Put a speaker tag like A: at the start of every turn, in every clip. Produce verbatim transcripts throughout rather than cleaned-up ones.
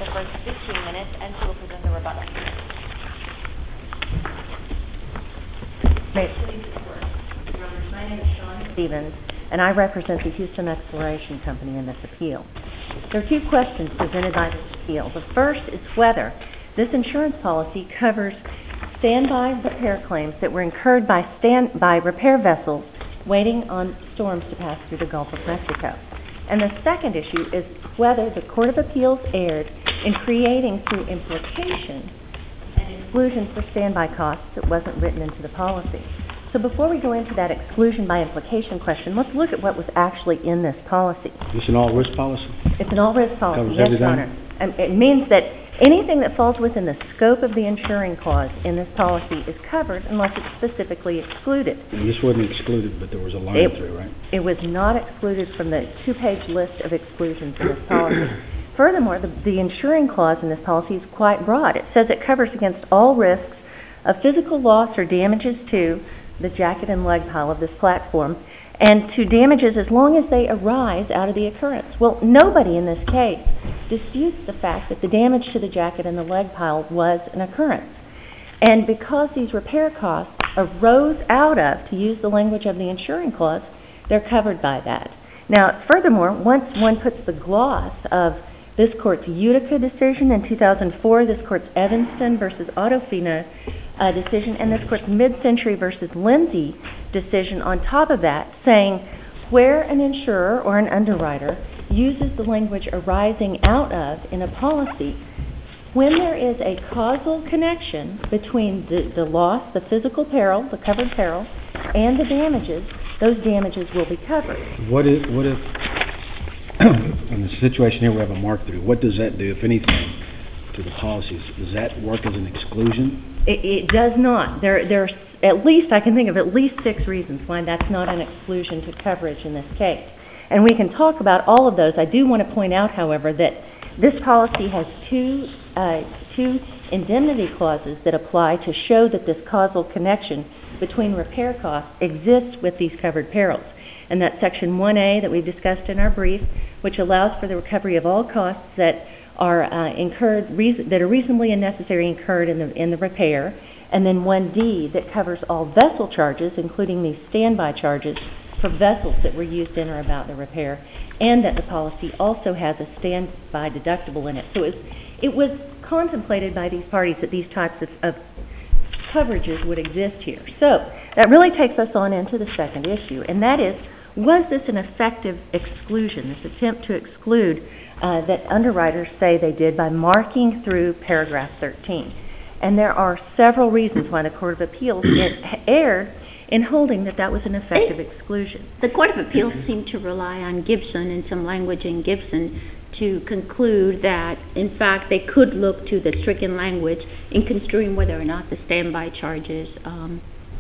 A: the first fifteen minutes, and she will present the rebuttal.
B: May it please the Court. Your Honor, my name is Shawn Stevens, and I represent the Houston Exploration Company in this appeal. There are two questions presented by this appeal. The first is whether this insurance policy covers standby repair claims that were incurred by, stand, by repair vessels waiting on storms to pass through the Gulf of Mexico. And the second issue is whether the Court of Appeals erred in creating through implication an exclusion for standby costs that wasn't written into the policy. So before we go into that exclusion by implication question, let's look at what was actually in this policy.
C: It's an all-risk policy?
B: It's an all-risk policy,
C: Covers
B: yes,
C: everything?
B: Your Honor. And it means that anything that falls within the scope of the insuring clause in this policy is covered unless it's specifically excluded.
C: And this wasn't excluded, but there was a line
B: It,
C: through, right?
B: it was not excluded from the two-page list of exclusions in this policy. Furthermore, the, the insuring clause in this policy is quite broad. It says it covers against all risks of physical loss or damages to the jacket and leg pile of this platform, and to damages as long as they arise out of the occurrence. Well, nobody in this case disputes the fact that the damage to the jacket and the leg pile was an occurrence. And because these repair costs arose out of, to use the language of the insuring clause, they're covered by that. Now, furthermore, once one puts the gloss of this Court's Utica decision in two thousand four, this Court's Evanston versus Autofina uh, decision, and this Court's Mid-Century versus Lindsay decision on top of that, saying where an insurer or an underwriter uses the language arising out of in a policy, when there is a causal connection between the, the loss, the physical peril, the covered peril, and the damages, those damages will be covered.
C: What if, what if in the situation here we have a mark through, what does that do, if anything, to the policies? Does that work as an exclusion?
B: It, it does not. There, there's at least, I can think of at least six reasons why that's not an exclusion to coverage in this case. And we can talk about all of those. I do want to point out, however, that this policy has two, uh, two indemnity clauses that apply to show that this causal connection between repair costs exists with these covered perils. And that's Section one A that we've discussed in our brief, which allows for the recovery of all costs that are uh, incurred, reason, that are reasonably and necessary incurred in the, in the repair. And then one D that covers all vessel charges, including these standby charges, for vessels that were used in or about the repair, and that the policy also has a standby deductible in it. So it was, it was contemplated by these parties that these types of, of coverages would exist here. So that really takes us on into the second issue, and that is, was this an effective exclusion, this attempt to exclude uh, that underwriters say they did by marking through paragraph thirteen? And there are several reasons why the Court of Appeals erred in holding that that was an effective exclusion.
D: The Court of Appeals seemed to rely on Gibson and some language in Gibson to conclude that, in fact, they could look to the stricken language in construing whether or not the standby charges. Um,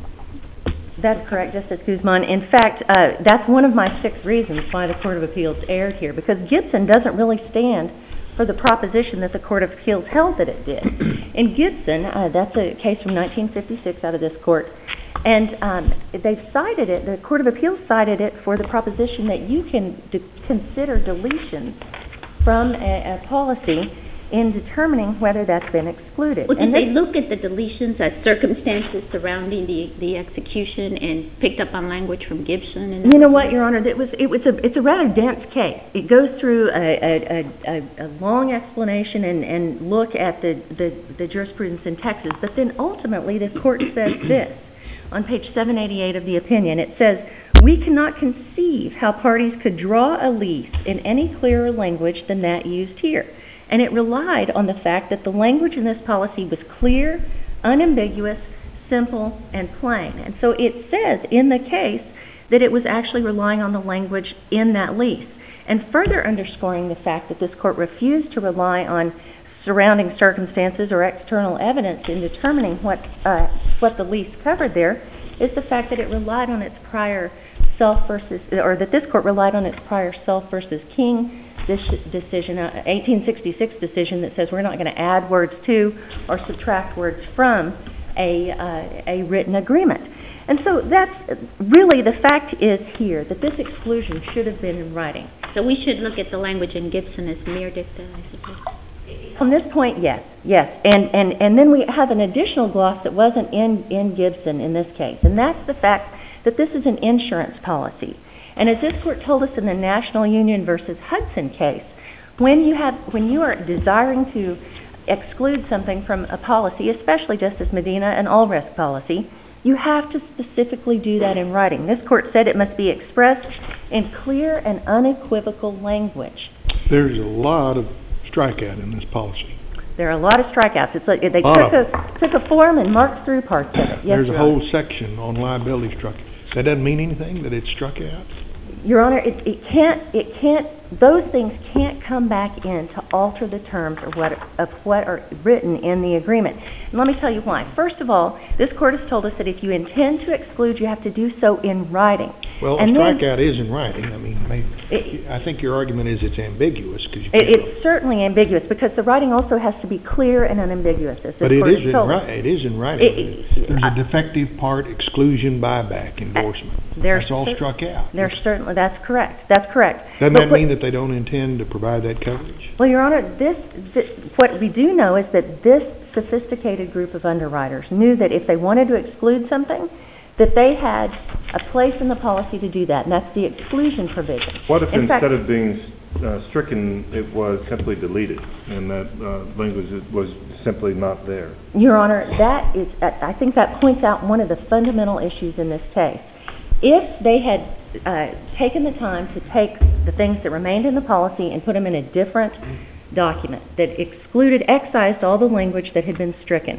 B: That's correct, Justice Guzman. In fact, uh, that's one of my six reasons why the Court of Appeals erred here, because Gibson doesn't really stand for the proposition that the Court of Appeals held that it did. In Gibson, uh, that's a case from nineteen fifty-six out of this court, and um, they cited it, the Court of Appeals cited it for the proposition that you can de- consider deletions from a, a policy in determining whether that's been excluded.
D: Well, did
B: and
D: they
B: this,
D: look at the deletions as circumstances surrounding the, the execution and picked up on language from Gibson? And
B: you know what, Your Honor, it was it was a it's a rather dense case. It goes through a, a, a, a long explanation and, and look at the, the, the jurisprudence in Texas, but then ultimately the court says this on page seven eighty-eight of the opinion. It says, "We cannot conceive how parties could draw a lease in any clearer language than that used here." And it relied on the fact that the language in this policy was clear, unambiguous, simple, and plain. And so it says in the case that it was actually relying on the language in that lease. And further underscoring the fact that this court refused to rely on surrounding circumstances or external evidence in determining what uh, what the lease covered there is the fact that it relied on its prior Self versus, or that this court relied on its prior Self versus King decision, uh, eighteen sixty-six decision that says we're not going to add words to or subtract words from a uh, a written agreement. And so that's really the fact is here that this exclusion should have been in writing.
D: So we should look at the language in Gibson as mere dicta, I suppose.
B: On this point, yes, yes. And, and, and then we have an additional gloss that wasn't in, in Gibson in this case, and that's the fact that this is an insurance policy. And as this court told us in the National Union versus Hudson case, when you have, when you are desiring to exclude something from a policy, especially Justice Medina, an all-risk policy, you have to specifically do that in writing. This court said it must be expressed in clear and unequivocal language.
E: There's a lot of strikeout in this policy.
B: There are a lot of strikeouts. It's like they
E: Lot
B: took a, took a form and marked through parts of it. Yes,
E: There's a
B: Your
E: whole
B: Honor.
E: section on liability struck. That doesn't mean anything, that it's struck out?
B: Your Honor, it, it can't, it can't, those things can't come back in to alter the terms of what, of what are written in the agreement. And let me tell you why. First of all, this court has told us that if you intend to exclude, you have to do so in writing.
E: Well,
B: and
E: a
B: then,
E: strikeout is in writing. I mean, maybe,
B: It-
E: I think your argument is it's ambiguous. Cause you
B: It,
E: can't-
B: it's certainly ambiguous because the writing also has to be clear and unambiguous. As this
E: But it
B: court
E: is
B: has
E: in
B: told us.
E: writing. It is in writing.
B: It-
E: There's
B: I-
E: a defective part exclusion buyback endorsement.
B: There's
E: That's all
B: cer-
E: struck out.
B: There's certainly, that's correct. That's correct.
E: Doesn't
B: But
E: that
B: what-
E: mean that they don't intend to provide that coverage?
B: Well, Your Honor, this, this, what we do know is that this sophisticated group of underwriters knew that if they wanted to exclude something, that they had a place in the policy to do that, and that's the exclusion provision.
F: What if
B: In
F: instead
B: fact,
F: of being uh, stricken, it was simply deleted, and that uh, language was simply not there?
B: Your Honor, that is, I think that points out one of the fundamental issues in this case. If they had uh, taken the time to take the things that remained in the policy and put them in a different document that excluded, excised all the language that had been stricken,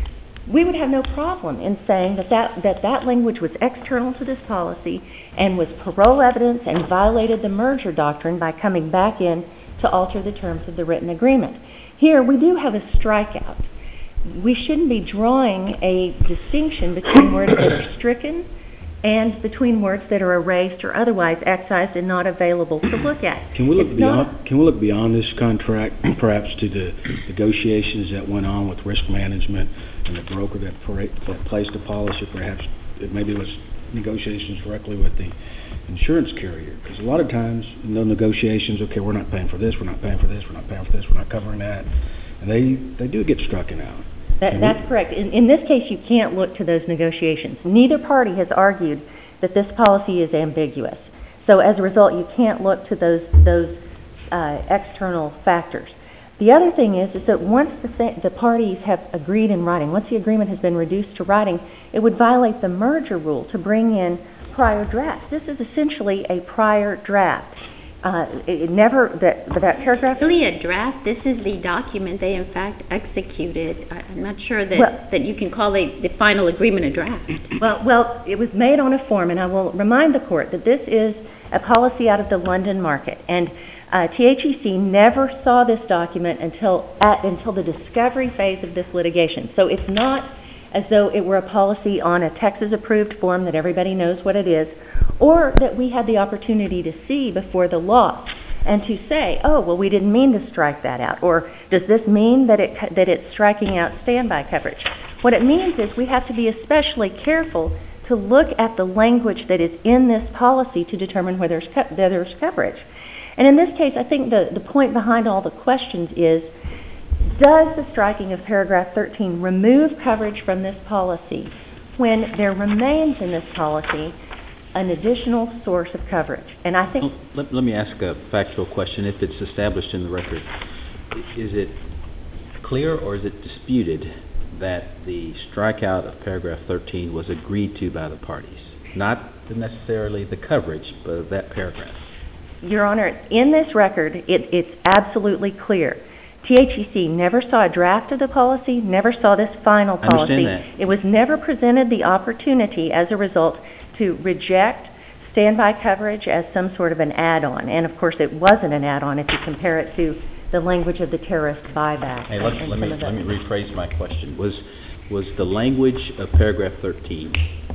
B: we would have no problem in saying that that, that that language was external to this policy and was parole evidence and violated the merger doctrine by coming back in to alter the terms of the written agreement. Here, we do have a strikeout. We shouldn't be drawing a distinction between words that are stricken and between words that are erased or otherwise excised and not available to look at.
C: Can we look
B: It's not
C: beyond, can we look beyond this contract, perhaps to the negotiations that went on with risk management and the broker that, para- that placed the policy, perhaps it maybe was negotiations directly with the insurance carrier? Because a lot of times in those negotiations, okay, we're not paying for this, we're not paying for this, we're not paying for this, we're not covering that, and they, they do get stricken out.
B: That, that's correct. In, in this case, you can't look to those negotiations. Neither party has argued that this policy is ambiguous. So as a result, you can't look to those those uh, external factors. The other thing is, is that once the, th- the parties have agreed in writing, once the agreement has been reduced to writing, it would violate the merger rule to bring in prior drafts. This is essentially a prior draft. Uh, it, it never, that, that paragraph...
D: Really a draft? This is the document they in fact executed. I- I'm not sure that,
B: Well-
D: that you can call a, the final agreement a draft.
B: Well, well, it was made on a form, and I will remind the court that this is a policy out of the London market, and uh, T H E C never saw this document until at, until the discovery phase of this litigation. So it's not as though it were a policy on a Texas-approved form that everybody knows what it is, or that we had the opportunity to see before the loss and to say, oh, well, we didn't mean to strike that out, or does this mean that it that it's striking out standby coverage? What it means is we have to be especially careful to look at the language that is in this policy to determine whether there's, co- whether there's coverage. And in this case, I think the, the point behind all the questions is, does the striking of paragraph thirteen remove coverage from this policy when there remains in this policy an additional source of coverage? And I think...
G: Well, let, let me ask a factual question. If it's established in the record, is it clear or is it disputed that the strikeout of paragraph thirteen was agreed to by the parties? Not necessarily the coverage, but of that paragraph.
B: Your Honor, in this record, it, it's absolutely clear. T H E C never saw a draft of the policy, never saw this final
G: I
B: policy.
G: understand that.
B: It was never presented the opportunity as a result to reject standby coverage as some sort of an add-on. And of course, it wasn't an add-on if you compare it to the language of the terrorist buyback.
G: Hey, let,
B: and
G: let,
B: some
G: me,
B: of the-
G: let me rephrase my question. Was, was the language of paragraph thirteen,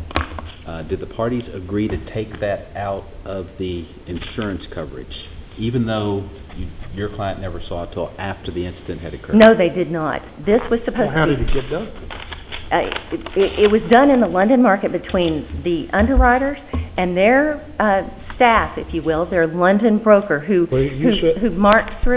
G: uh, did the parties agree to take that out of the insurance coverage, even though you, your client never saw it till after the incident had occurred?
B: No, they did not. This was supposed
E: Well, how
B: to
E: did
B: be...
E: it get done?
B: Uh, it, it, it was done in the London market between the underwriters and their uh, staff, if you will, their London broker who
E: Well, you
B: who,
E: said-
B: who marked through it.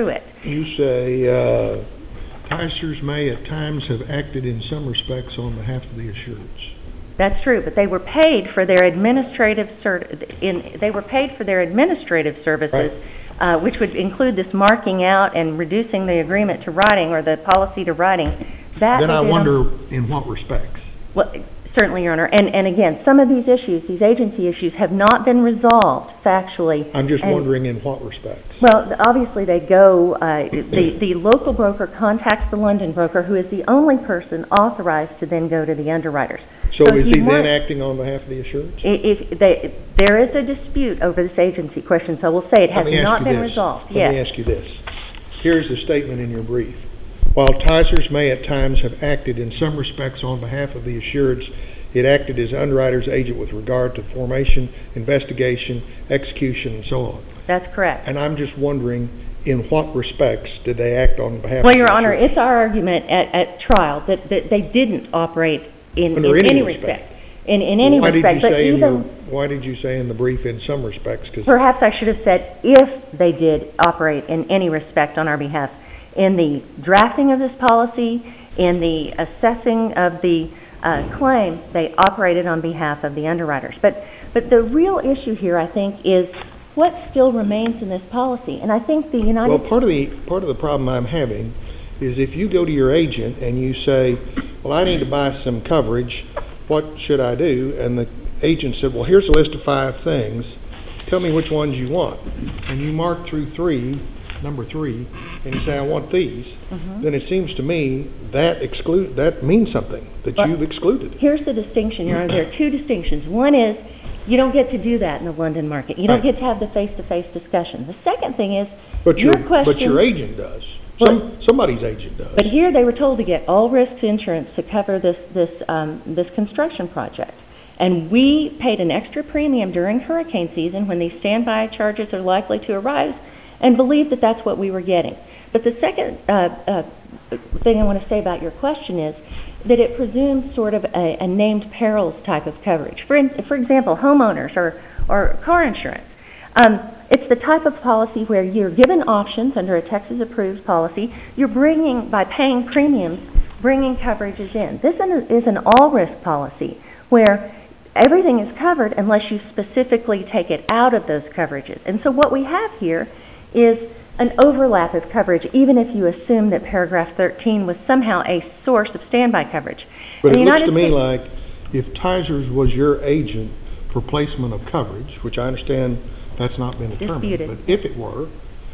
E: You say, uh, Ticers may at times have acted in some respects on behalf of the assureds.
B: That's true, but they were paid for their administrative cert- in they were paid for their administrative services,
E: Right.
B: uh, which would include this marking out and reducing the agreement to writing or the policy to writing. That
E: Then
B: they
E: I
B: did on-
E: wonder in what respects.
B: Well, certainly, Your Honor. And, and again, some of these issues, these agency issues, have not been resolved factually.
E: I'm just
B: And-
E: wondering in what respects.
B: Well, th- obviously they go, uh, the, the local broker contacts the London broker, who is the only person authorized to then go to the underwriters.
E: So
B: if
E: is
B: you
E: he
B: want-
E: then acting on behalf of the assureds?
B: I- If they, there is a dispute over this agency question, so we'll say it has
E: Let me ask
B: not
E: you
B: been
E: this.
B: resolved.
E: Let me
B: Yes.
E: ask you this. Here's the statement in your brief. While Ticers may at times have acted in some respects on behalf of the assureds, it acted as underwriter's agent with regard to formation, investigation, execution, and so on.
B: That's correct.
E: And I'm just wondering, in what respects did they act on behalf
B: Well,
E: of
B: Your
E: the
B: Honor,
E: assureds?
B: it's our argument at, at trial that, that they didn't operate in,
E: Under
B: in
E: any
B: any
E: respect.
B: respect. In, in any
E: why
B: respect,
E: did you
B: but
E: say in
B: even...
E: your, why did you say in the brief in some respects? 'Cause
B: Perhaps I should have said if they did operate in any respect on our behalf. In the drafting of this policy, in the assessing of the uh, claim, they operated on behalf of the underwriters. But, but the real issue here, I think, is what still remains in this policy. And I think the United
E: Well, part of the part of the problem I'm having is if you go to your agent and you say, "Well, I need to buy some coverage. What should I do?" And the agent said, "Well, here's a list of five things. Tell me which ones you want." And you mark through three, number three, and you say, "I want these."
B: Mhm.
E: Then it seems to me that exclude that means something that
B: But
E: you've excluded.
B: Here's the distinction, Your Honor. There are two distinctions. One is you don't get to do that in the London market. You don't
E: Right.
B: get to have the face-to-face discussion. The second thing is
E: But
B: your
E: your
B: question...
E: but your agent does.
B: Well-
E: Some somebody's agent does.
B: But here they were told to get all risks insurance to cover this this um, this construction project, and we paid an extra premium during hurricane season when these standby charges are likely to arise, and believed that that's what we were getting. But the second uh, uh, thing I want to say about your question is that it presumes sort of a, a named perils type of coverage. For in, for example, homeowners or or car insurance. Um, it's the type of policy where you're given options under a Texas-approved policy. You're bringing, by paying premiums, bringing coverages in. This is an all-risk policy where everything is covered unless you specifically take it out of those coverages. And so what we have here is an overlap of coverage, even if you assume that paragraph thirteen was somehow a source of standby coverage.
E: But
B: In
E: it
B: the
E: looks
B: United
E: to me
B: States-
E: like if Ticers was your agent for placement of coverage, which I understand that's not been determined,
B: Disputed.
E: but if it were,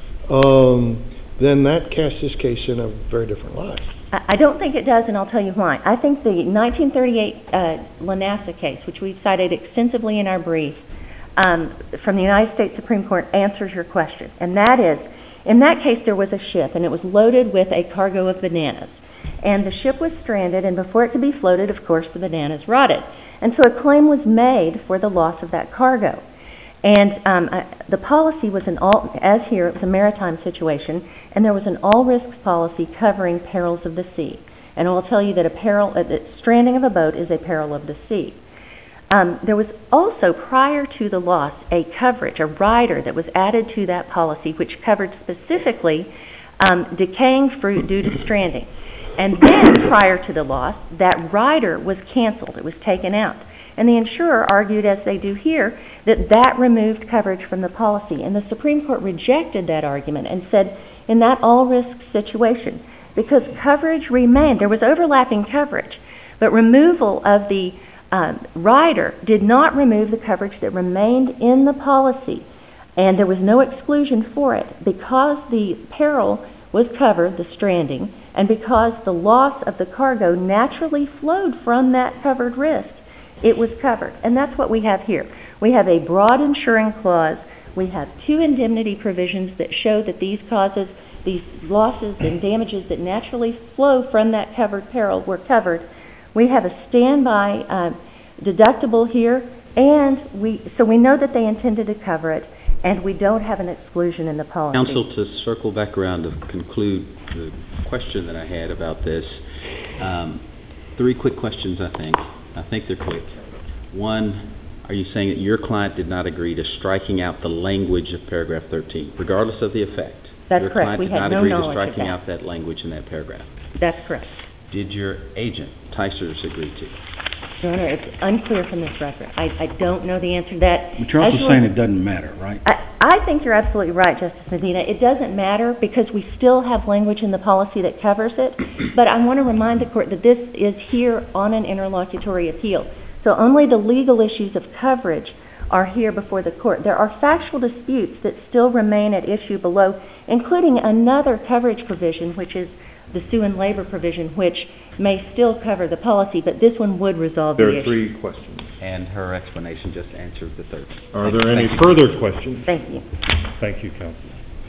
E: um, then that casts this case in a very different light.
B: I I don't think it does, and I'll tell you why. I think the nineteen thirty-eight uh, Lanassa case, which we've cited extensively in our brief, um, from the United States Supreme Court answers your question. And that is, in that case there was a ship, and it was loaded with a cargo of bananas. And the ship was stranded, and before it could be floated, of course, the bananas rotted. And so a claim was made for the loss of that cargo. And um, uh, the policy was an all, as here, it was a maritime situation, and there was an all-risks policy covering perils of the sea. And I will tell you that a peril, uh, that stranding of a boat is a peril of the sea. Um, there was also, prior to the loss, a coverage, a rider that was added to that policy, which covered specifically um, decaying fruit due to stranding. And then, prior to the loss, that rider was canceled. It was taken out. And the insurer argued, as they do here, that that removed coverage from the policy. And the Supreme Court rejected that argument and said, in that all-risk situation, because coverage remained, there was overlapping coverage, but removal of the um, rider did not remove the coverage that remained in the policy. And there was no exclusion for it because the peril was covered, the stranding, and because the loss of the cargo naturally flowed from that covered risk. It was covered. And that's what we have here. We have a broad insuring clause. We have two indemnity provisions that show that these causes, these losses and damages that naturally flow from that covered peril were covered. We have a standby uh, deductible here, and we so we know that they intended to cover it, and we don't have an exclusion in the policy.
G: Counsel, to circle back around to conclude the question that I had about this, um, three quick questions, I think. I think they're quick. One, are you saying that your client did not agree to striking out the language of paragraph thirteen, regardless of the effect?
B: That's
G: Your
B: correct.
G: client
B: We
G: did
B: had
G: not
B: no
G: agree to
B: knowledge of
G: striking
B: that.
G: out that language in that paragraph.
B: That's correct.
G: Did your agent, Ticers, agree to?
B: Your Honor, it's unclear from this record. I, I don't know the answer to that.
C: But you're also
B: As you
C: saying
B: were-
C: it doesn't matter, right?
B: I, I think you're absolutely right, Justice Medina. It doesn't matter because we still have language in the policy that covers it. But I want to remind the Court that this is here on an interlocutory appeal. So only the legal issues of coverage are here before the Court. There are factual disputes that still remain at issue below, including another coverage provision, which is the sue and labor provision, which may still cover the policy, but this one would resolve the
F: There
B: issue.
F: are three questions.
G: And her explanation just answered the third.
F: Are there any further questions?
B: Thank you.
F: Thank you, Counsel.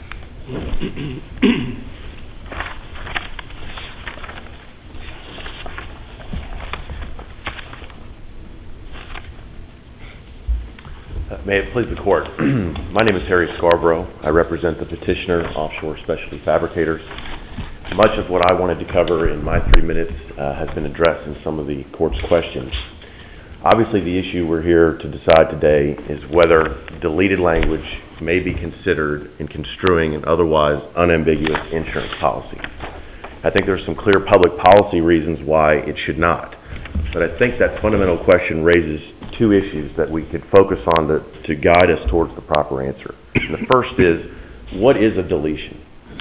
H: Uh, May it please the Court. My name is Harry Scarborough. I represent the petitioner, Offshore Specialty Fabricators. Much of what I wanted to cover in my three minutes uh, has been addressed in some of the Court's questions. Obviously, the issue we're here to decide today is whether deleted language may be considered in construing an otherwise unambiguous insurance policy. I think there's some clear public policy reasons why it should not. But I think that fundamental question raises two issues that we could focus on to, to guide us towards the proper answer. And the first is, what is a deletion?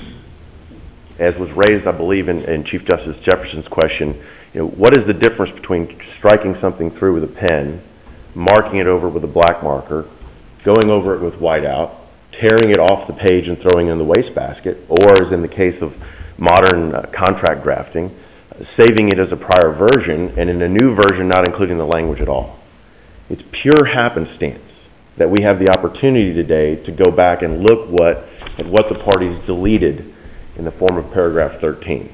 H: As was raised, I believe, in, in Chief Justice Jefferson's question, you know, what is the difference between striking something through with a pen, marking it over with a black marker, going over it with whiteout, tearing it off the page and throwing it in the wastebasket, or, as in the case of modern uh, contract drafting, uh, saving it as a prior version and in a new version not including the language at all? It's pure happenstance that we have the opportunity today to go back and look what, at what the parties deleted in the form of paragraph thirteen.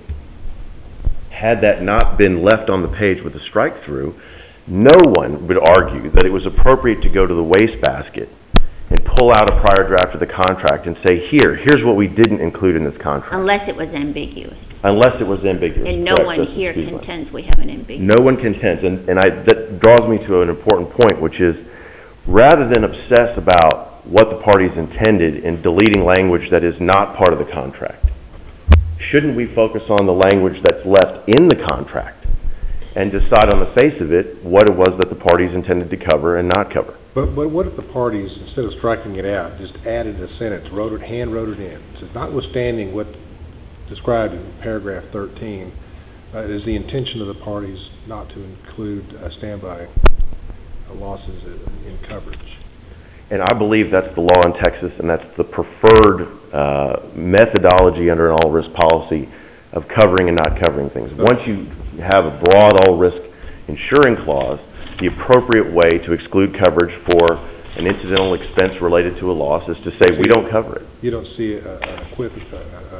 H: Had that not been left on the page with a strike through, no one would argue that it was appropriate to go to the wastebasket and pull out a prior draft of the contract and say, here, here's what we didn't include in this contract.
D: Unless it was ambiguous.
H: Unless it was ambiguous.
D: And no
H: Correct,
D: one
H: Justice
D: here
H: Giesler.
D: contends we have an ambiguous.
H: No one contends, and, and I, that draws me to an important point, which is rather than obsess about what the parties intended in deleting language that is not part of the contract, shouldn't we focus on the language that's left in the contract and decide on the face of it what it was that the parties intended to cover and not cover?
E: But, but what if the parties, instead of striking it out, just added a sentence, wrote it, hand wrote it in? It says, notwithstanding what described in paragraph thirteen, uh, is the intention of the parties not to include uh, standby uh, losses in, in coverage.
H: And I believe that's the law in Texas, and that's the preferred uh, methodology under an all-risk policy of covering and not covering things. Once you have a broad all-risk insuring clause, the appropriate way to exclude coverage for an incidental expense related to a loss is to say we don't cover it.
E: You don't see a, a, equiv- a, a,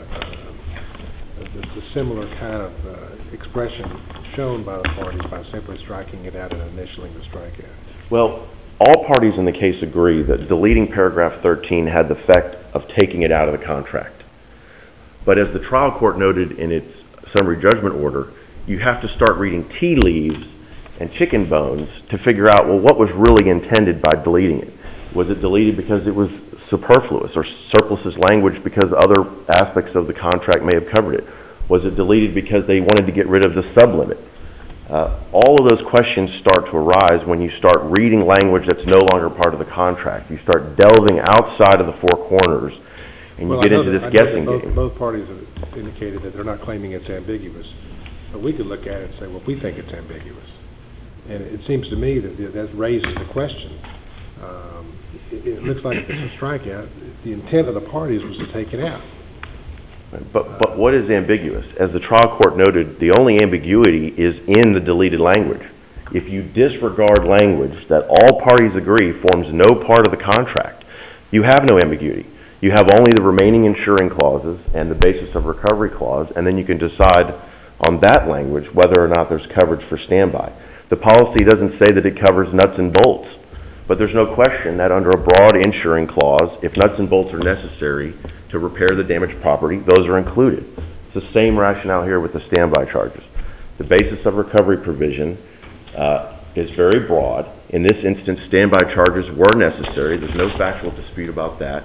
E: a, a, a similar kind of uh, expression shown by the parties by simply striking it out and initialing the strikeout.
H: Well, all parties in the case agree that deleting paragraph thirteen had the effect of taking it out of the contract. But as the trial court noted in its summary judgment order, you have to start reading tea leaves and chicken bones to figure out, well, what was really intended by deleting it? Was it deleted because it was superfluous or surplusage language because other aspects of the contract may have covered it? Was it deleted because they wanted to get rid of the sublimit? Uh, all of those questions start to arise when you start reading language that's no longer part of the contract. You start delving outside of the four corners, and you
E: Well,
H: get
E: I know
H: into
E: that-
H: this
E: I know that
H: guessing
E: both,
H: game.
E: Both parties have indicated that they're not claiming it's ambiguous. But we could look at it and say, well, we think it's ambiguous. And it seems to me that that raises the question. Um, it, it looks like it's a strikeout. The intent of the parties was to take it out.
H: But, but what is ambiguous? As the trial court noted, the only ambiguity is in the deleted language. If you disregard language that all parties agree forms no part of the contract, you have no ambiguity. You have only the remaining insuring clauses and the basis of recovery clause, and then you can decide on that language whether or not there's coverage for standby. The policy doesn't say that it covers nuts and bolts, but there's no question that under a broad insuring clause, if nuts and bolts are necessary to repair the damaged property, those are included. It's the same rationale here with the standby charges. The basis of recovery provision uh, is very broad. In this instance, standby charges were necessary. There's no factual dispute about that.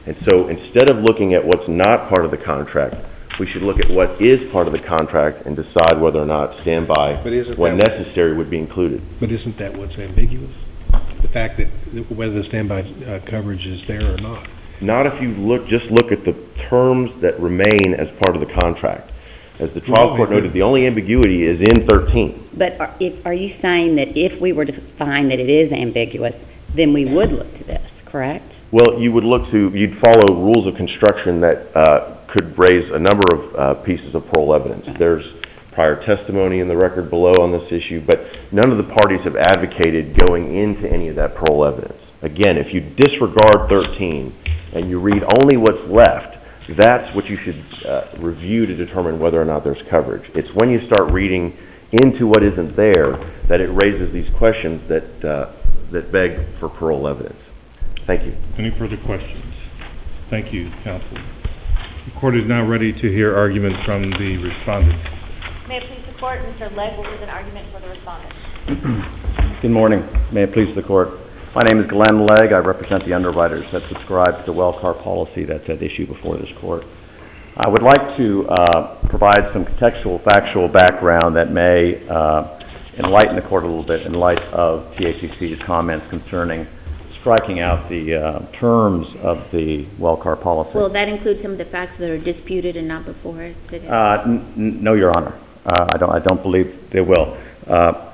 H: And so instead of looking at what's not part of the contract, we should look at what is part of the contract and decide whether or not standby,
C: But isn't
H: when
C: that-
H: necessary, would be included.
C: But isn't that what's ambiguous? The fact that whether the standby uh, coverage is there or not.
H: Not if you look, just look at the terms that remain as part of the contract. As the trial
C: Well,
H: court
C: it-
H: noted, the only ambiguity is in thirteen.
I: But are, if, are you saying that if we were to find that it is ambiguous, then we would look to this, correct?
H: Well, you would look to, you'd follow rules of construction that uh, could raise a number of uh, pieces of parole evidence. There's prior testimony in the record below on this issue, but none of the parties have advocated going into any of that parole evidence. Again, if you disregard thirteen and you read only what's left, that's what you should uh, review to determine whether or not there's coverage. It's when you start reading into what isn't there that it raises these questions that uh, that beg for parole evidence. Thank you.
F: Any further questions? Thank you, counsel. The court is now ready to hear arguments from the respondents.
A: May it please the court, Mister Legg will give an argument for the respondent.
J: Good morning. May it please the court. My name is Glenn Legg. I represent the underwriters that subscribe to the Wellcar policy that's at issue before this court. I would like to uh, provide some contextual, factual background that may uh, enlighten the court a little bit in light of T H E C's comments concerning striking out the uh, terms of the Wellcar policy.
D: Will that include some of the facts that are disputed and not before us today?
J: Uh, n- n- no, Your Honor. Uh, I don't. I don't believe they will. Uh,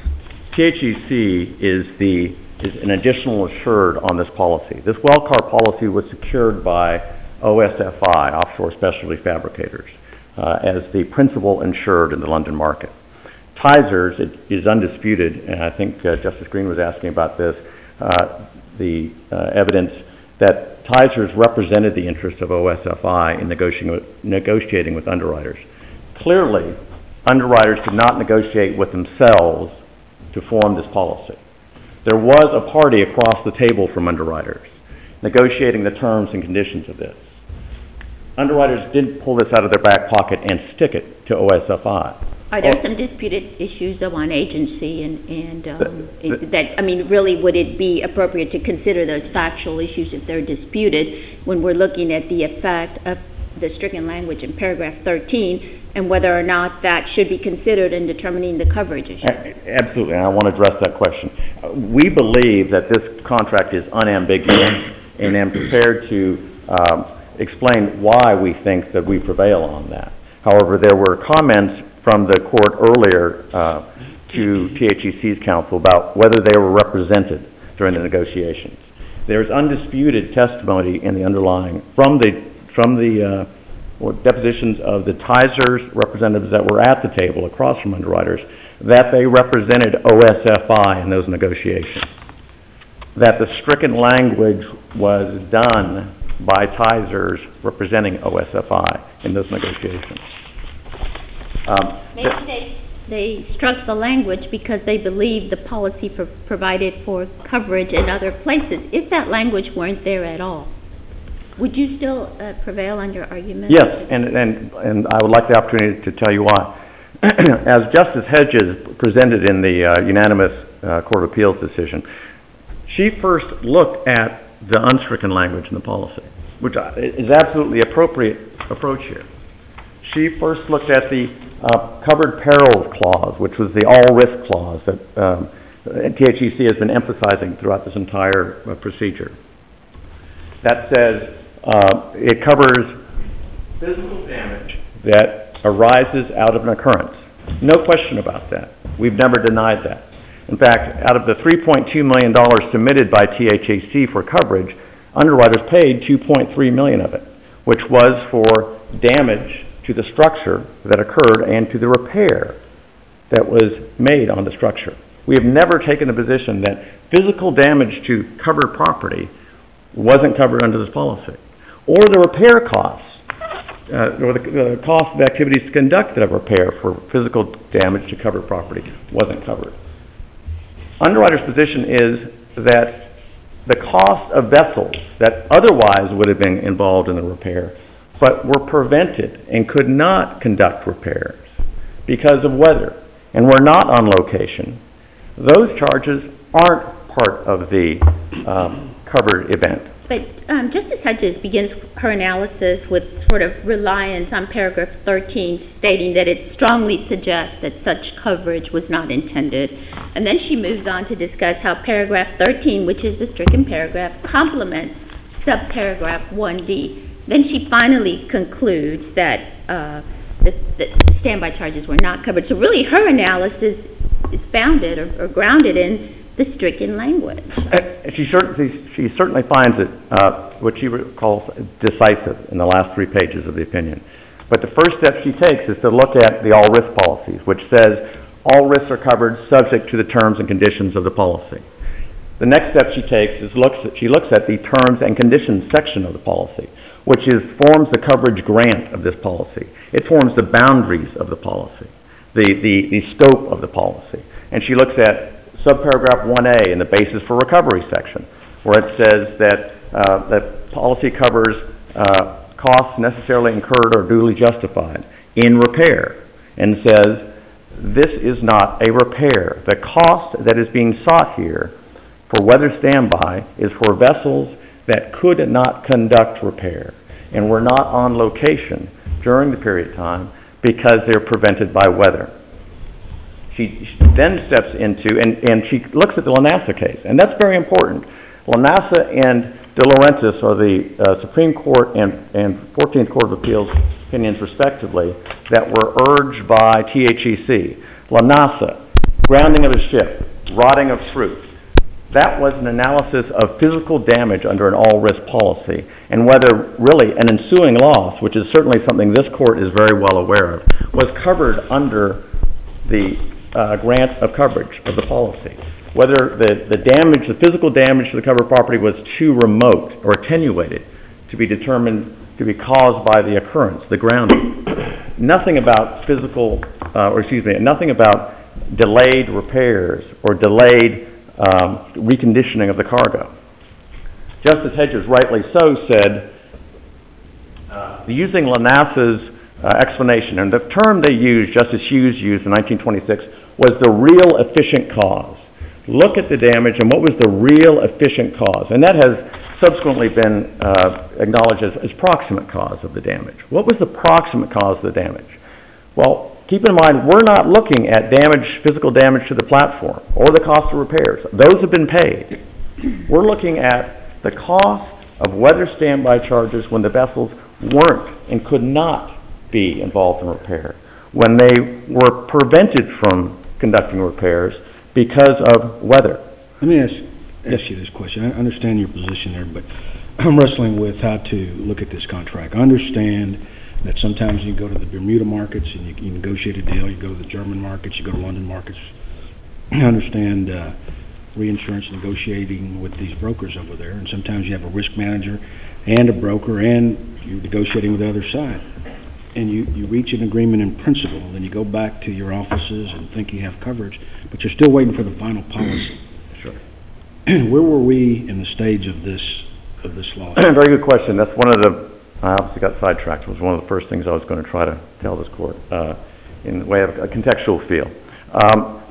J: T H E C is the is an additional assured on this policy. This Wellcar policy was secured by O S F I, Offshore Specialty Fabricators, uh, as the principal insured in the London market. Tizers, it is undisputed, and I think uh, Justice Green was asking about this, uh, the uh, evidence that Tizers represented the interests of O S F I in negotiating with, negotiating with underwriters. Clearly, underwriters did not negotiate with themselves to form this policy. There was a party across the table from underwriters negotiating the terms and conditions of this. Underwriters didn't pull this out of their back pocket and stick it to O S F I.
D: Are there
J: Oh.
D: some disputed issues though on agency and, and um,
J: The- the-
D: that, I mean, really would it be appropriate to consider those factual issues if they're disputed when we're looking at the effect of the stricken language in paragraph thirteen and whether or not that should be considered in determining the coverage issue?
J: A- Absolutely, and I want to address that question. Uh, We believe that this contract is unambiguous, and am prepared to um, explain why we think that we prevail on that. However, there were comments from the court earlier uh, to T H E C's counsel about whether they were represented during the negotiations. There's undisputed testimony in the underlying from the from the uh, or depositions of the Tizers representatives that were at the table across from underwriters that they represented O S F I in those negotiations. That the stricken language was done by Tizers representing O S F I in those negotiations. Um,
D: Maybe they, they struck the language because they believed the policy pro- provided for coverage in other places. If that language weren't there at all, would you still uh, prevail on your argument?
J: Yes, and, and, and I would like the opportunity to tell you why. As Justice Hedges presented in the uh, unanimous uh, Court of Appeals decision, she first looked at the unstricken language in the policy, which is absolutely appropriate approach here. She first looked at the uh, covered perils clause, which was the all-risk clause that um, T H E C has been emphasizing throughout this entire uh, procedure. That says uh, it covers physical damage that arises out of an occurrence. No question about that. We've never denied that. In fact, out of the three point two million dollars submitted by T H E C for coverage, underwriters paid two point three million dollars of it, which was for damage to the structure that occurred and to the repair that was made on the structure. We have never taken the position that physical damage to covered property wasn't covered under this policy, or the repair costs, uh, or the, the cost of activities to conduct that repair for physical damage to covered property wasn't covered. Underwriter's position is that the cost of vessels that otherwise would have been involved in the repair but were prevented and could not conduct repairs because of weather and were not on location, those charges aren't part of the um, covered event.
D: but um, Justice Hedges begins her analysis with sort of reliance on paragraph thirteen, stating that it strongly suggests that such coverage was not intended. And then she moves on to discuss how paragraph thirteen, which is the stricken paragraph, complements subparagraph one D. Then she finally concludes that uh, the, the standby charges were not covered. So really her analysis is founded or, or grounded in the stricken language.
J: Uh, she, certainly, she certainly finds it, uh, what she calls decisive in the last three pages of the opinion. But the first step she takes is to look at the all risk policies, which says all risks are covered subject to the terms and conditions of the policy. The next step she takes is looks at, she looks at the terms and conditions section of the policy, which is forms the coverage grant of this policy. It forms the boundaries of the policy, the, the, the scope of the policy. And she looks at subparagraph one A in the basis for recovery section, where it says that uh, that policy covers uh, costs necessarily incurred or duly justified in repair, and says this is not a repair. The cost that is being sought here for weather standby is for vessels that could not conduct repair and were not on location during the period of time because they're prevented by weather. She, she then steps into, and, and she looks at the Lanassa case, and that's very important. Lanassa and De Laurentiis are the uh, Supreme Court and, and fourteenth Court of Appeals opinions, respectively, that were urged by T H E C. Lanassa, grounding of a ship, rotting of fruit. That was an analysis of physical damage under an all-risk policy, and whether really an ensuing loss, which is certainly something this Court is very well aware of, was covered under the uh, grant of coverage of the policy. Whether the, the damage, the physical damage to the covered property was too remote or attenuated to be determined to be caused by the occurrence, the grounding. Nothing about physical, uh, or excuse me, nothing about delayed repairs or delayed um, reconditioning of the cargo. Justice Hedges, rightly so, said, uh, using Lanassa's uh, explanation, and the term they used, Justice Hughes used in nineteen twenty-six, was the real efficient cause. Look at the damage and what was the real efficient cause. And that has subsequently been uh, acknowledged as, as proximate cause of the damage. What was the proximate cause of the damage? Well, keep in mind, we're not looking at damage, physical damage to the platform or the cost of repairs. Those have been paid. We're looking at the cost of weather standby charges when the vessels weren't and could not be involved in repair, when they were prevented from conducting repairs because of weather.
C: Let me ask, ask you this question. I understand your position there, but I'm wrestling with how to look at this contract. I understand that sometimes you go to the Bermuda markets and you, you negotiate a deal. You go to the German markets, you go to London markets. I understand uh, reinsurance negotiating with these brokers over there, and sometimes you have a risk manager and a broker, and you're negotiating with the other side. And you, you reach an agreement in principle, and then you go back to your offices and think you have coverage, but you're still waiting for the final policy.
J: Sure.
C: Where were we in the stage of this of this law?
J: Very good question. That's one of the, I obviously got sidetracked. It was one of the first things I was going to try to tell this court uh, in the way of a contextual feel. Um,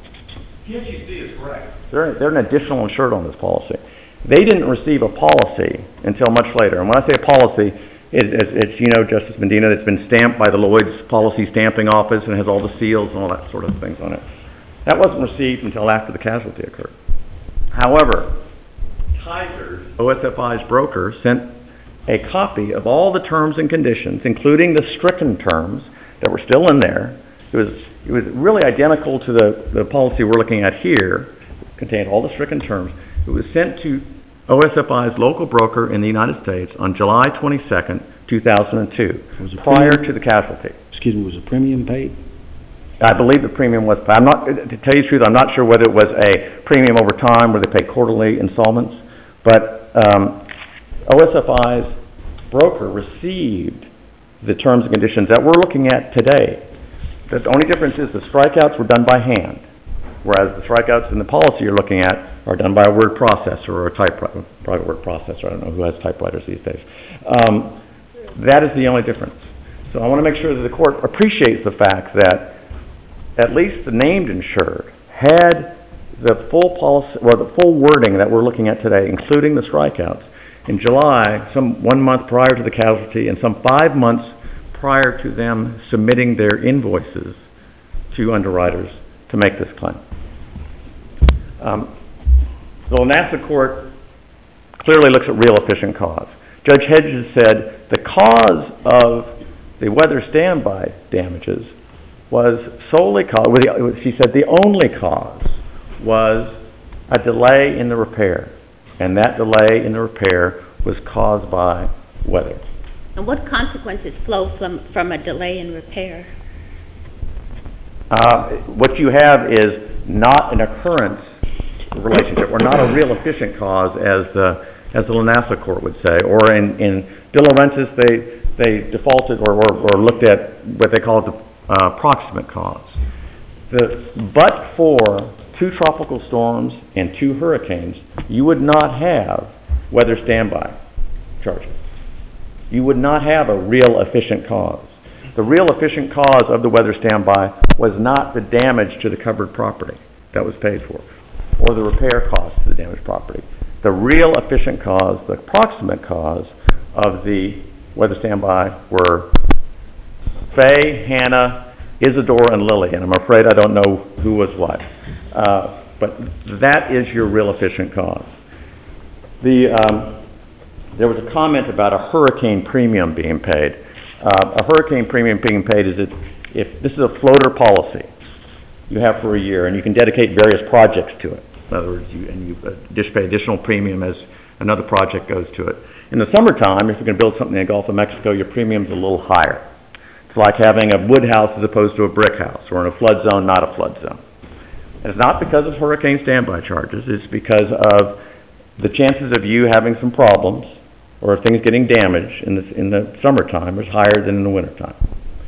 J: T H E C is correct. They're, they're an additional insured on this policy. They didn't receive a policy until much later. And when I say a policy, It, it's, it's, you know, Justice Medina, it's been stamped by the Lloyd's Policy Stamping Office and has all the seals and all that sort of things on it. That wasn't received until after the casualty occurred. However, Kaiser's, O S F I's broker, sent a copy of all the terms and conditions, including the stricken terms that were still in there. It was, it was really identical to the, the policy we're looking at here. It contained all the stricken terms. It was sent to O S F I's local broker in the United States on July twenty-second, two thousand two, prior
C: premium,
J: to the casualty.
C: Excuse me, was a premium paid?
J: I believe the premium was paid. I'm not, to tell you the truth, I'm not sure whether it was a premium over time where they pay quarterly installments, but um, O S F I's broker received the terms and conditions that we're looking at today. The only difference is the strikeouts were done by hand, whereas the strikeouts in the policy you're looking at are done by a word processor or a typewriter, private word processor. I don't know who has typewriters these days. Um, that is the only difference. So I want to make sure that the court appreciates the fact that at least the named insured had the full policy, or the full wording that we're looking at today, including the strikeouts, in July, some one month prior to the casualty, and some five months prior to them submitting their invoices to underwriters to make this claim. Um, the Lanassa court clearly looks at real efficient cause. Judge Hedges said the cause of the weather standby damages was solely caused, she said the only cause was a delay in the repair, and that delay in the repair was caused by weather.
D: And what consequences flow from, from a delay in repair?
J: Uh, what you have is not an occurrence relationship, or not a real efficient cause, as the as the Lanassa court would say, or in, in De Laurentiis they they defaulted or, or, or looked at what they called the uh, proximate cause. The, but for two tropical storms and two hurricanes, you would not have weather standby charges. You would not have a real efficient cause. The real efficient cause of the weather standby was not the damage to the covered property that was paid for, or the repair cost to the damaged property. The real efficient cause, the proximate cause of the weather standby were Faye, Hannah, Isidore, and Lily, and I'm afraid I don't know who was what. Uh, but that is your real efficient cause. The, um, there was a comment about a hurricane premium being paid. Uh, a hurricane premium being paid is if, if this is a floater policy you have for a year, and you can dedicate various projects to it. In other words, you, and you uh, just pay additional premium as another project goes to it. In the summertime, if you're going to build something in the Gulf of Mexico, your premium's a little higher. It's like having a wood house as opposed to a brick house, or in a flood zone, not a flood zone. And it's not because of hurricane standby charges. It's because of the chances of you having some problems or things getting damaged in the, in the summertime is higher than in the wintertime.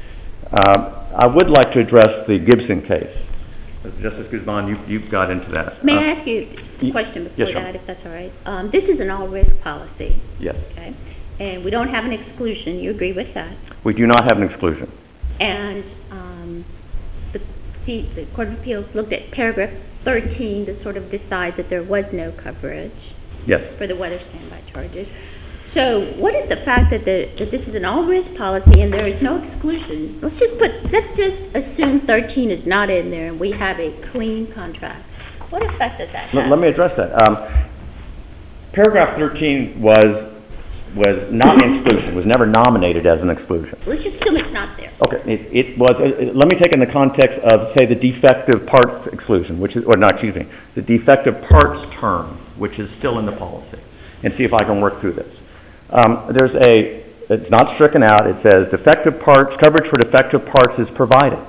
J: Uh, I would like to address the Gibson case. Justice Guzman, you, you've got into that.
D: May
J: uh,
D: I ask you a question before
J: yes,
D: that, if that's all right? Um, this is an all-risk policy.
J: Yes.
D: Okay. And we don't have an exclusion. You agree with that?
J: We do not have an exclusion.
D: And um, the, the, the Court of Appeals looked at paragraph thirteen to sort of decide that there was no coverage
J: Yes.
D: for the weather standby charges. So what is the fact that, the, that this is an all-risk policy and there is no exclusion? Let's just put, let's just assume thirteen is not in there and we have a clean contract. What effect does that have?
J: Let, let me address that. Um, paragraph thirteen was was not an exclusion. Was never nominated as an exclusion.
D: Let's just assume it's not there.
J: Okay. It, it was. It, let me take in the context of, say, the defective parts exclusion, which is, or not, excuse me, the defective parts term, which is still in the policy, and see if I can work through this. Um, there's a, it's not stricken out, it says defective parts, coverage for defective parts is provided.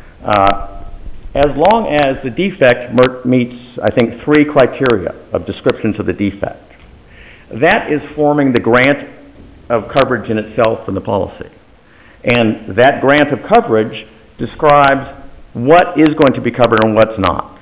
J: Uh, as long as the defect meets, I think, three criteria of descriptions of the defect. That is forming the grant of coverage in itself from the policy. And that grant of coverage describes what is going to be covered and what's not.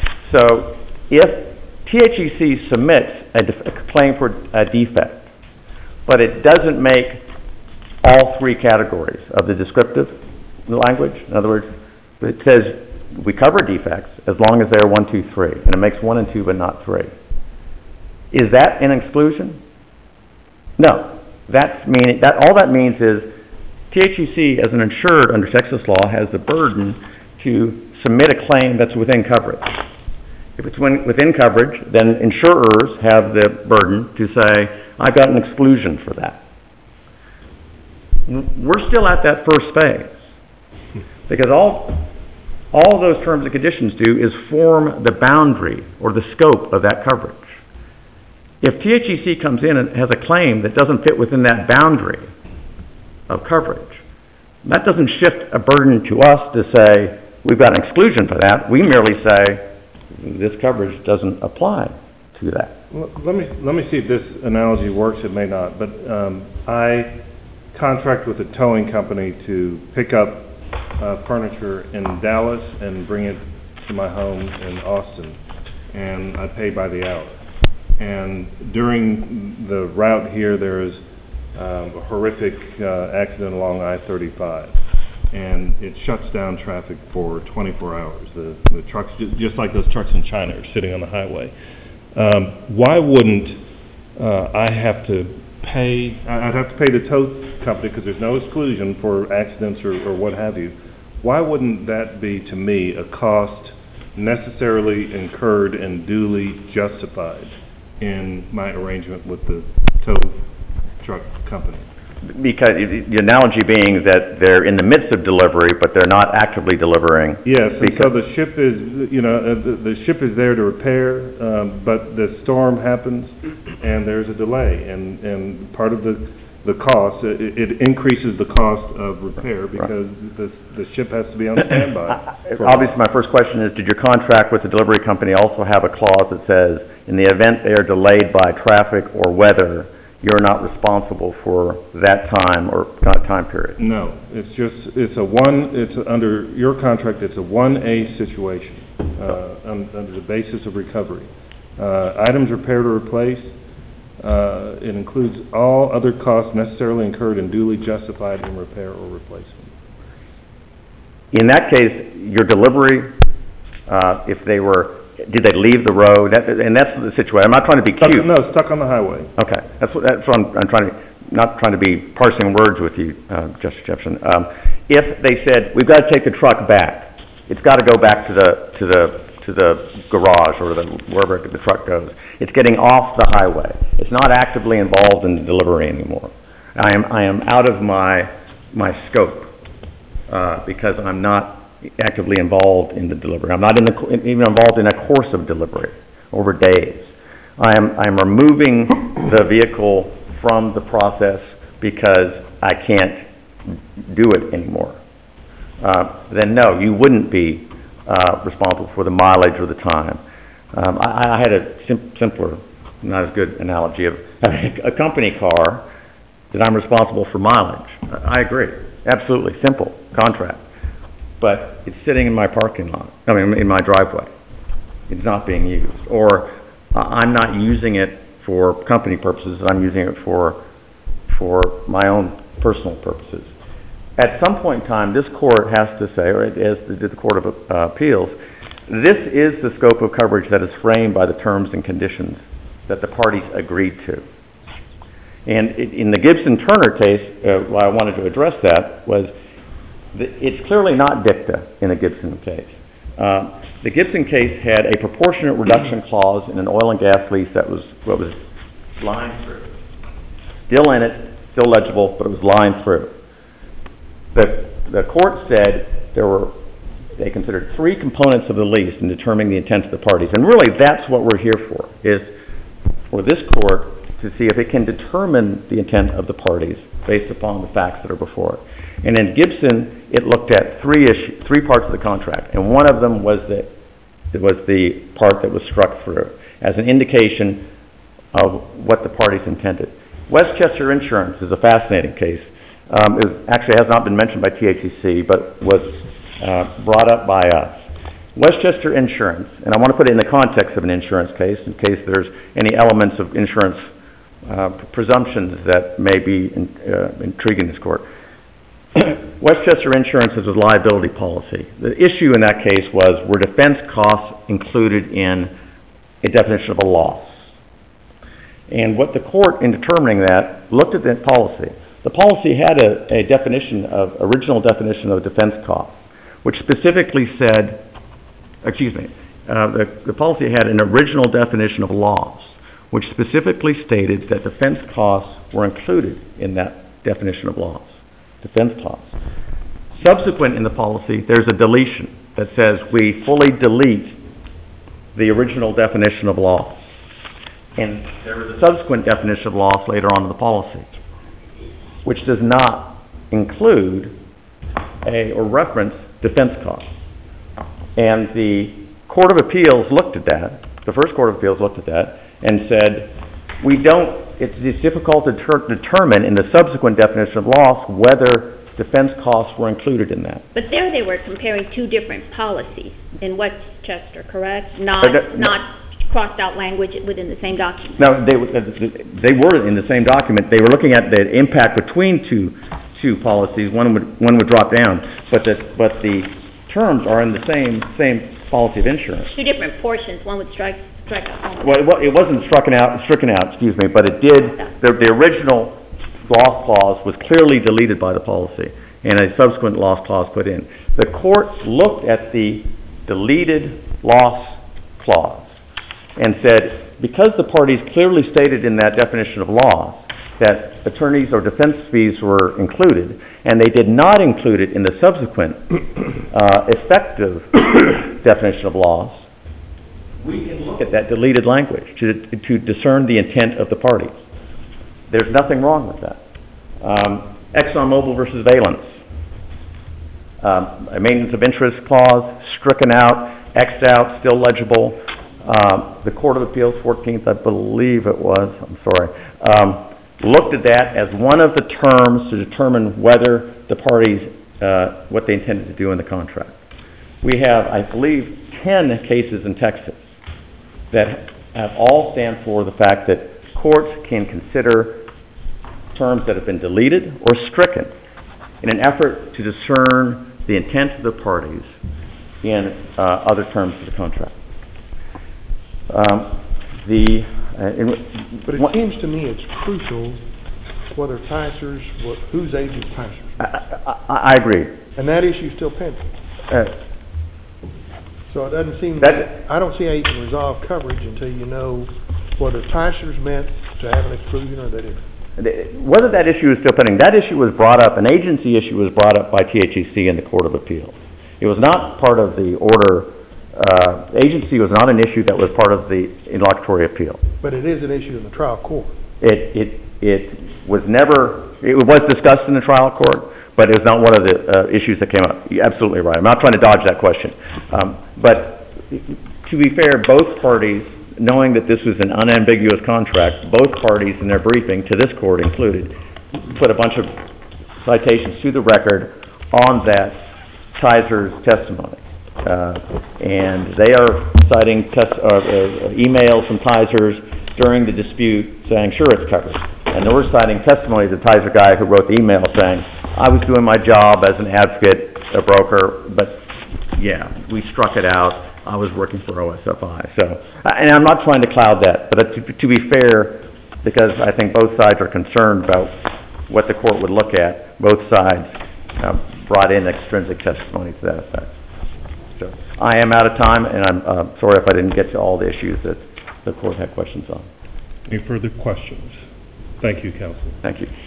J: So if T H E C submits a, def- a claim for a defect, but it doesn't make all three categories of the descriptive language. In other words, it says we cover defects as long as they're one, two, three, and it makes one and two but not three. Is that an exclusion? No. That's mean, that, all that means is T H E C, as an insured under Texas law, has the burden to submit a claim that's within coverage. If it's within coverage, then insurers have the burden to say, I've got an exclusion for that. We're still at that first phase. Because all, all those terms and conditions do is form the boundary or the scope of that coverage. If T H E C comes in and has a claim that doesn't fit within that boundary of coverage, that doesn't shift a burden to us to say, we've got an exclusion for that. We merely say, this coverage doesn't apply to that.
F: Let me let me see if this analogy works. It may not, but um, I contract with a towing company to pick up uh, furniture in Dallas and bring it to my home in Austin, and I pay by the hour. And during the route here, there is um, a horrific uh, accident along I thirty-five, and it shuts down traffic for twenty-four hours. The, the trucks, just like those trucks in China, are sitting on the highway. Um, why wouldn't uh, I have to pay, I- I'd have to pay the tow company because there's no exclusion for accidents or, or what have you. Why wouldn't that be, to me, a cost necessarily incurred and duly justified in my arrangement with the tow truck company?
J: Because the analogy being that they're in the midst of delivery, but they're not actively delivering.
F: Yes, and so
J: because-
F: the ship is, you know, uh, the, the ship is there to repair, um, but the storm happens and there's a delay, and, and part of the, the cost, it, it increases the cost of repair because the, the ship has to be on standby. for a
J: Obviously,
F: while.
J: my first question is, did your contract with the delivery company also have a clause that says, in the event they are delayed by traffic or weather, you're not responsible for that time or time period?
F: No, it's just, it's a one, it's a- under your contract, it's a one A situation, uh, un- under the basis of recovery. Uh, items repaired or replaced, uh, it includes all other costs necessarily incurred and duly justified in repair or replacement.
J: In that case, your delivery, uh, if they were, did they leave the road? That, and that's the situation. I'm not trying to be
F: Stuck-
J: cute.
F: No, stuck on the highway.
J: Okay, that's what, that's what I'm, I'm trying to, not trying to be parsing words with you, uh, Justice Jefferson. Um, if they said, we've got to take the truck back, it's got to go back to the, to the, to the garage or the, wherever the truck goes. It's getting off the highway. It's not actively involved in the delivery anymore. I am, I am out of my, my scope, uh, because I'm not actively involved in the delivery. I'm not in the, even involved in a course of delivery over days. I am, I am removing the vehicle from the process because I can't do it anymore. Uh, then no, you wouldn't be uh, responsible for the mileage or the time. Um, I, I had a sim- simpler, not as good analogy of having a company car that I'm responsible for mileage. I, I agree. Absolutely. Simple contract. But it's sitting in my parking lot, I mean, in my driveway. It's not being used. Or uh, I'm not using it for company purposes, I'm using it for, for my own personal purposes. At some point in time, this court has to say, or as did the Court of uh, Appeals, this is the scope of coverage that is framed by the terms and conditions that the parties agreed to. And it, in the Gibson-Turner case, uh, why I wanted to address that was, it's clearly not dicta in the Gibson case. Uh, the Gibson case had a proportionate reduction clause in an oil and gas lease that was what was lined through. Still in it, still legible, but it was lined through. The, the court said there were, they considered three components of the lease in determining the intent of the parties. And really that's what we're here for, is for this court to see if it can determine the intent of the parties based upon the facts that are before it. And in Gibson, it looked at three issue, three parts of the contract, and one of them was the, it was the part that was struck through as an indication of what the parties intended. Westchester Insurance is a fascinating case. Um, it actually has not been mentioned by T H C C, but was uh, brought up by us. Westchester Insurance, and I want to put it in the context of an insurance case in case there's any elements of insurance uh, presumptions that may be in, uh, intriguing this court. Westchester Insurance is a liability policy. The issue in that case was, were defense costs included in a definition of a loss? And what the court, in determining that, looked at that policy. The policy had a, a definition of, original definition of defense costs, which specifically said, excuse me, uh, the, the policy had an original definition of loss, which specifically stated that defense costs were included in that definition of loss. Defense costs. Subsequent in the policy, there's a deletion that says we fully delete the original definition of loss. And there is a subsequent definition of loss later on in the policy, which does not include a or reference defense costs. And the Court of Appeals looked at that, the first Court of Appeals looked at that, and said, we don't, it's, it's difficult to ter- determine in the subsequent definition of loss whether defense costs were included in that.
D: But there they were comparing two different policies in Westchester, correct?
J: Uh,
D: Not,
J: that-
D: not crossed out language within the same document.
J: No, they, they were in the same document. They were looking at the impact between two two policies. One would one would drop down, but the but the terms are in the same same policy of insurance.
D: Two different portions. One would strike
A: Strike out.
J: Well, it wa- it wasn't stricken out, stricken out, excuse me, but it did, the, the original loss clause was clearly deleted by the policy, and a subsequent loss clause put in. The court looked at the deleted loss clause and said, because the parties clearly stated in that definition of loss that attorneys or defense fees were included, and they did not include it in the subsequent uh, effective definition of loss, we can look at that deleted language to, to discern the intent of the parties. There's nothing wrong with that. Um, ExxonMobil versus Valence. Um, a maintenance of interest clause, stricken out, X'd out, still legible. Um, the Court of Appeals, fourteenth, I believe it was, I'm sorry, um, looked at that as one of the terms to determine whether the parties, uh, what they intended to do in the contract. We have, I believe, ten cases in Texas that have all stand for the fact that courts can consider terms that have been deleted or stricken in an effort to discern the intent of the parties in uh, other terms of the contract. Um, the uh, in,
E: But it
J: one,
E: seems to me it's crucial whether Ticers, what, whose agent Ticers.
J: I, I, I agree.
E: And that issue's still pending.
J: Uh,
E: So it doesn't seem,
J: That-
E: I don't see how you can resolve coverage until you know whether Ticers meant to have an exclusion or they didn't.
J: Whether that issue is still pending, that issue was brought up, an agency issue was brought up by T H E C in the Court of Appeals. It was not part of the order, uh, agency was not an issue that was part of the interlocutory appeal.
E: But it is an issue in the trial court.
J: It, it, it was never, it was discussed in the trial court, but it was not one of the uh, issues that came up. You're absolutely right. I'm not trying to dodge that question. Um, but to be fair, both parties, knowing that this was an unambiguous contract, both parties in their briefing, to this court included, put a bunch of citations to the record on that Ticers testimony. Uh, and they are citing tes- uh, uh, emails from Ticers during the dispute saying, sure, it's covered. And they were citing testimony of the Tizer guy who wrote the email saying, I was doing my job as an advocate, a broker, but yeah, we struck it out. I was working for O S F I. So, and I'm not trying to cloud that, but to, to be fair, because I think both sides are concerned about what the court would look at, both sides uh, brought in extrinsic testimony to that effect. So I am out of time, and I'm uh, sorry if I didn't get to all the issues that the court had questions on.
F: Any further questions? Thank you, counsel.
J: Thank you.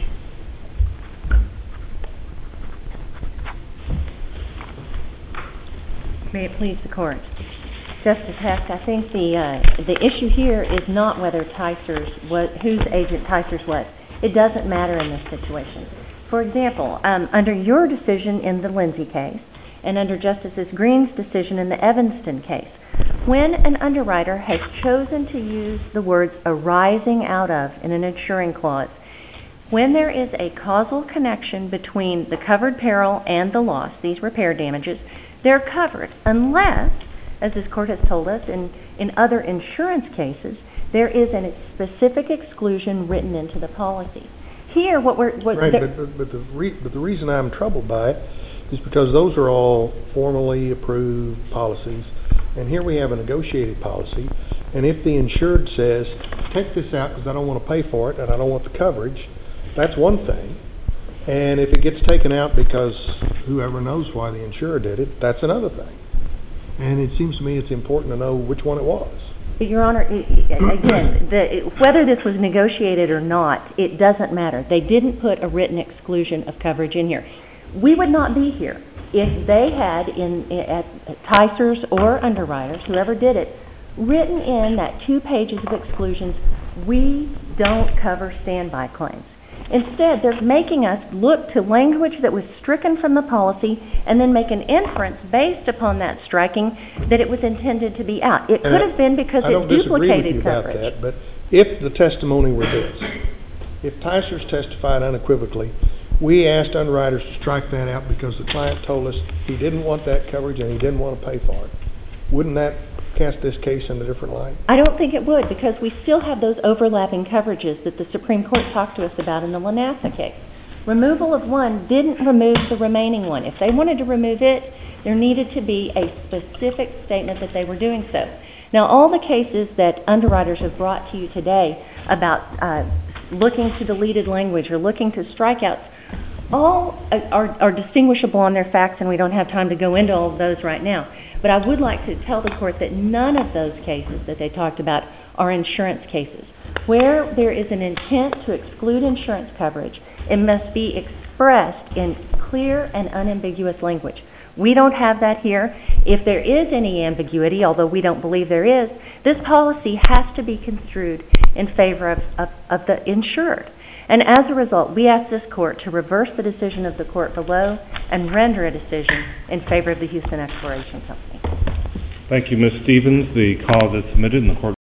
B: May it please the court. Justice Hecht, I think the uh, the issue here is not whether Ticers was, whose agent Ticers was. It doesn't matter in this situation. For example, um, under your decision in the Lindsay case, and under Justice Green's decision in the Evanston case, when an underwriter has chosen to use the words arising out of in an insuring clause, when there is a causal connection between the covered peril and the loss, these repair damages, they're covered unless, as this court has told us in, in other insurance cases, there is a specific exclusion written into the policy. Here, what we're... What
E: right,
B: the,
E: but, but, but, the re- but the reason I'm troubled by it is because those are all formally approved policies, and here we have a negotiated policy, and if the insured says, take this out because I don't want to pay for it and I don't want the coverage, that's one thing. And if it gets taken out because whoever knows why the insurer did it, that's another thing. And it seems to me it's important to know which one it was.
B: Your Honor, again, the, whether this was negotiated or not, it doesn't matter. They didn't put a written exclusion of coverage in here. We would not be here if they had, in at Ticers or underwriters, whoever did it, written in that two pages of exclusions, we don't cover standby claims. Instead, they're making us look to language that was stricken from the policy and then make an inference based upon that striking that it was intended to be out. It could have been because
E: I
B: it
E: don't disagree with
B: duplicated
E: you
B: coverage.
E: about that, but if the testimony were this, if Ticers testified unequivocally, we asked underwriters to strike that out because the client told us he didn't want that coverage and he didn't want to pay for it, wouldn't that cast this case in a different light?
B: I don't think it would, because we still have those overlapping coverages that the Supreme Court talked to us about in the Lanassa case. Removal of one didn't remove the remaining one. If they wanted to remove it, there needed to be a specific statement that they were doing so. Now, all the cases that underwriters have brought to you today about uh, looking to deleted language or looking to strikeouts, all are, are distinguishable on their facts, and we don't have time to go into all of those right now. But I would like to tell the court that none of those cases that they talked about are insurance cases. Where there is an intent to exclude insurance coverage, it must be expressed in clear and unambiguous language. We don't have that here. If there is any ambiguity, although we don't believe there is, this policy has to be construed in favor of, of, of the insured. And as a result, we ask this court to reverse the decision of the court below and render a decision in favor of the Houston Exploration Company.
F: Thank you, Miz Stevens. The cause is submitted and the court